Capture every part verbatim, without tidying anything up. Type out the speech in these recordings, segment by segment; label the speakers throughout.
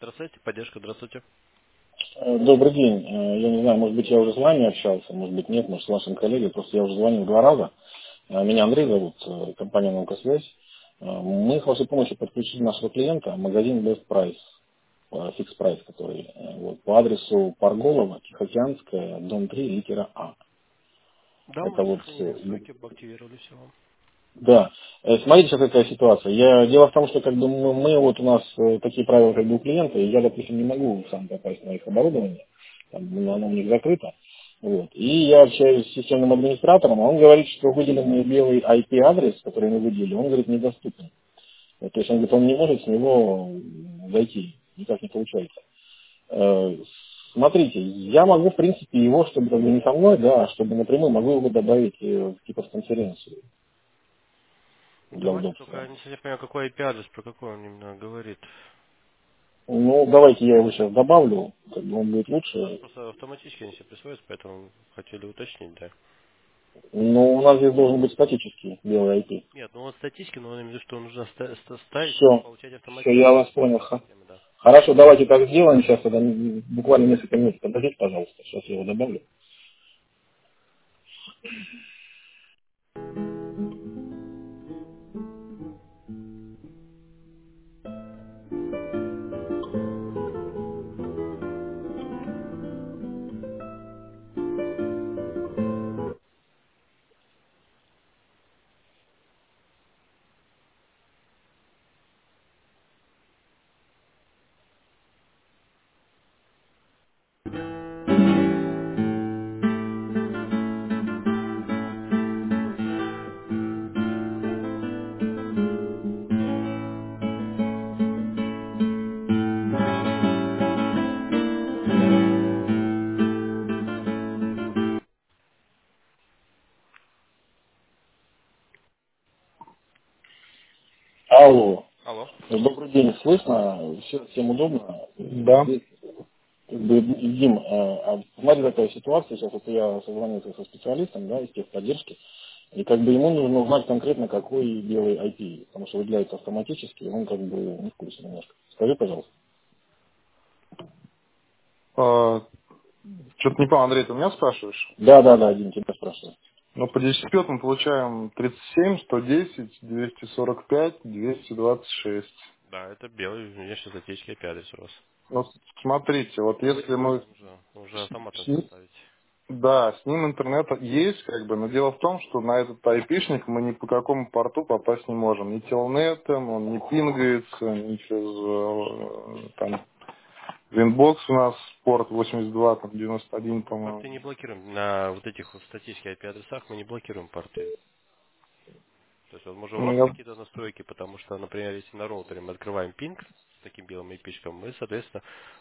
Speaker 1: Здравствуйте, поддержка, здравствуйте.
Speaker 2: Э, Добрый день. Э, Я не знаю, может быть, я уже с вами общался, может быть, нет, может, с вашим коллегой. Просто я уже звонил два раза. Э, Меня Андрей зовут, э, компания «Наука Связь». Э, Мы с вашей помощью подключили нашего клиента в магазин Best Price, э, Fix Price, который э, вот, по адресу Парголова, Тихоокеанская, дом три, литера А.
Speaker 1: Да, мы
Speaker 2: Это
Speaker 1: уже
Speaker 2: вот
Speaker 1: сохранили
Speaker 2: э,
Speaker 1: настройки, активировали все вам.
Speaker 2: да. Э, Смотрите, сейчас какая ситуация. Я, дело в том, что как бы мы, мы вот у нас э, такие правила как бы у клиента, и я, допустим, не могу сам попасть на их оборудование, там, ну, оно у них закрыто. Вот. И я общаюсь с системным администратором, а он говорит, что выделенный белый ай пи-адрес, который мы выделили, он, говорит, недоступен. Вот, то есть он говорит, он не может с него зайти, никак не получается. Э, Смотрите, я могу, в принципе, его, чтобы как бы не со мной, да, а чтобы напрямую могу его добавить э, в типа в конференцию для
Speaker 1: Давайте,
Speaker 2: удобства.
Speaker 1: только я не совсем понимаю, какой ай пи-адрес, про какой он именно говорит.
Speaker 2: Ну, давайте я его сейчас добавлю, как бы он будет
Speaker 1: У нас
Speaker 2: лучше.
Speaker 1: просто автоматически они все присвоятся, поэтому хотели уточнить, да.
Speaker 2: Но у нас здесь должен быть статический белый ай пи.
Speaker 1: Нет, ну вот статистики, но он имеет в виду, что нужно ста- ста- ставить и
Speaker 2: Все,
Speaker 1: получать
Speaker 2: все, я
Speaker 1: автоматически
Speaker 2: вас
Speaker 1: от
Speaker 2: понял.
Speaker 1: нашей
Speaker 2: Ха-
Speaker 1: системы, да.
Speaker 2: Хорошо, давайте так сделаем сейчас, тогда м, буквально несколько минут подождите, пожалуйста, сейчас я его добавлю. Алло,
Speaker 1: Алло.
Speaker 2: добрый день, слышно? Все, всем удобно?
Speaker 3: Да.
Speaker 2: Здесь, как бы, Дим, а, а смотри, такая ситуация, сейчас вот я созвонился со специалистом, да, из техподдержки, и как бы ему нужно узнать конкретно, какой белый ай пи, потому что выделяется автоматически, и он как бы не в курсе немножко. Скажи, пожалуйста.
Speaker 3: А, что-то не понял, Андрей, ты меня спрашиваешь?
Speaker 2: Да, да, да, Дим, тебя спрашиваю.
Speaker 3: Ну, по десять пять мы получаем тридцать семь, сто десять, двести сорок пять, двести двадцать шесть.
Speaker 1: Да, это белый внешне статический ай пи-адрес у вас.
Speaker 3: Ну, смотрите, вот если мы...
Speaker 1: Нужно уже автоматом
Speaker 3: с
Speaker 1: все
Speaker 3: ним-
Speaker 1: ставить.
Speaker 3: Да, с ним интернет есть, как бы, но дело в том, что на этот айпишник мы ни по какому порту попасть не можем. Ни телнетом, он не пингается, ни через э, там Winbox у нас порт восемьдесят два, там девяносто один,
Speaker 1: Мы порты
Speaker 3: по-моему.
Speaker 1: не блокируем. На вот этих вот статических ай пи-адресах мы не блокируем порты. То есть, возможно, у
Speaker 3: Ну,
Speaker 1: вас
Speaker 3: я...
Speaker 1: какие-то настройки, потому что, например, если на роутере мы открываем пинг с таким белым ай пи-шком, мы, соответственно,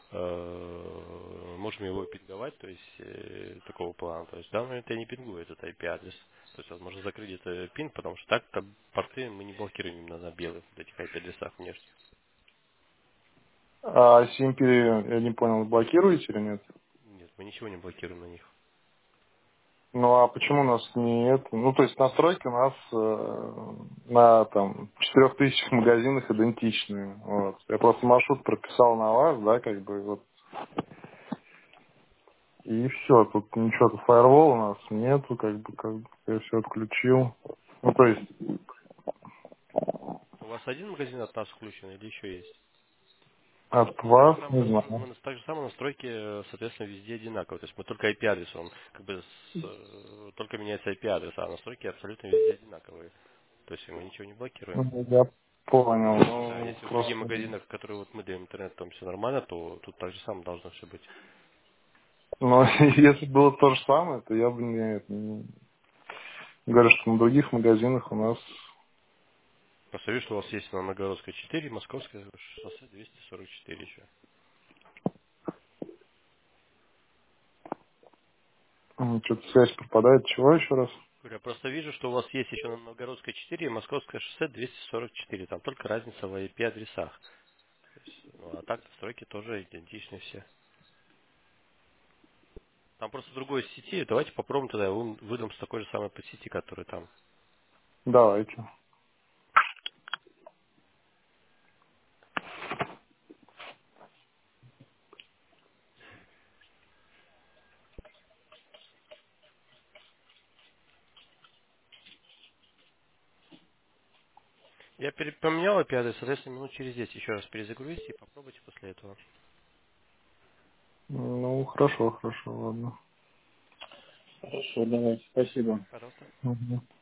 Speaker 1: э, можем его пинговать, то есть э, такого плана. То есть в данный момент я не пингую этот ай пи-адрес. То есть, возможно, закрыть этот пинг, потому что так как порты мы не блокируем именно на белых вот этих ай пи-адресах внешних.
Speaker 3: А си эм пи, я не понял, блокируете или нет?
Speaker 1: Нет, мы ничего не блокируем на них.
Speaker 3: Ну а почему у нас не это? Ну то есть настройки у нас э, на там четырех тысячах магазинах идентичные. Вот. Я просто маршрут прописал на вас, да, как бы вот. И все, тут ничего, тут фаервол у нас нету, как бы, как бы я все отключил. Ну то есть
Speaker 1: У вас один магазин от нас включен или еще есть?
Speaker 3: от
Speaker 1: Так же
Speaker 3: вас,
Speaker 1: самое,
Speaker 3: не
Speaker 1: нас-
Speaker 3: знаю.
Speaker 1: мы нас- так же самое настройки, э, соответственно, везде одинаковые. То есть мы только ай пи-адрес, он как бы с, э, только меняется ай пи-адрес, а настройки абсолютно везде одинаковые. То есть мы ничего не блокируем.
Speaker 3: Ну, я понял,
Speaker 1: Да,
Speaker 3: ну
Speaker 1: если в других
Speaker 3: просто.
Speaker 1: магазинах, которые вот мы даем интернет, там все нормально, то тут так же самое должно все быть.
Speaker 3: Но если было то же самое, то я бы не, не- говорю, что на других магазинах у нас
Speaker 1: Просто вижу, что у вас есть на Новгородской четыре, Московское шоссе двести сорок четыре еще.
Speaker 3: м, что-то связь пропадает. Чего еще раз?
Speaker 1: Говорю, я просто вижу, что у вас есть еще на Новгородской четыре и Московское шоссе двести сорок четыре. Там только разница в ай пи-адресах. То есть, ну, а так настройки тоже идентичны все. Там просто другой сети. Давайте попробуем тогда, я вам выдам с такой же самой по сети, которая там.
Speaker 3: Давайте.
Speaker 1: Я пере- поменял ай пи адрес, соответственно, минут через десять еще раз перезагрузите и попробуйте после этого.
Speaker 3: Ну, хорошо, хорошо, ладно.
Speaker 2: Хорошо, давайте, спасибо.
Speaker 1: Пожалуйста.
Speaker 3: Мгм.